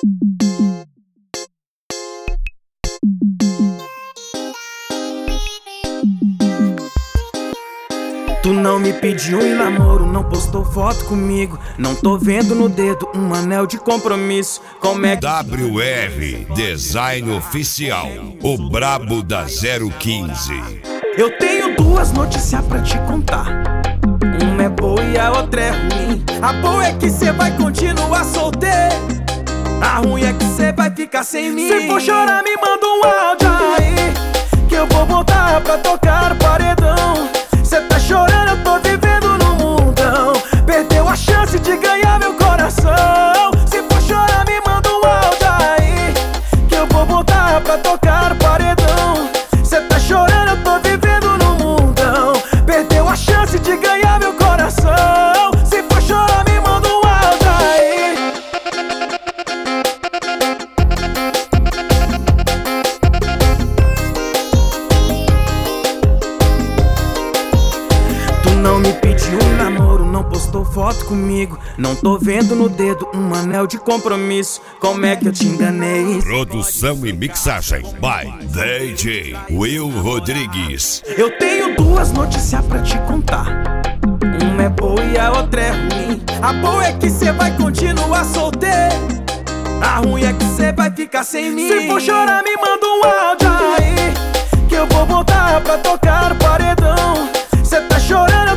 Tu não me pediu em namoro, não postou foto comigo. Não tô vendo no dedo um anel de compromisso. Como é que... WR Design Oficial, o brabo da 015. Eu tenho duas notícias pra te contar. Uma é boa e a outra é ruim. A boa é que cê vai continuar solteiro. A ruim é que cê vai ficar sem mim. Se for chorar me manda um áudio aí, que eu vou voltar pra tocar o paredão. Cê tá chorando, eu tô vivendo no mundão. Perdeu a chance de ganhar meu coração. Se for chorar me manda um áudio aí, que eu vou voltar pra tocar o paredão. Cê tá chorando, eu tô vivendo no mundão. Perdeu a chance de ganhar meu coração. Se for chorar me manda um áudio aí. Tu não me pediu um namoro, não postou foto comigo. Não tô vendo no dedo um anel de compromisso. Como é que eu te enganei? Produção e mixagem by DJ Will Rodrigues. Eu tenho duas notícias pra te contar. Uma é boa e a outra é ruim. A boa é que cê vai continuar solteiro. A ruim é que cê vai ficar sem mim. Se for chorar me manda um áudio aí, que eu vou voltar pra tocar o paredão. Cê tá chorando,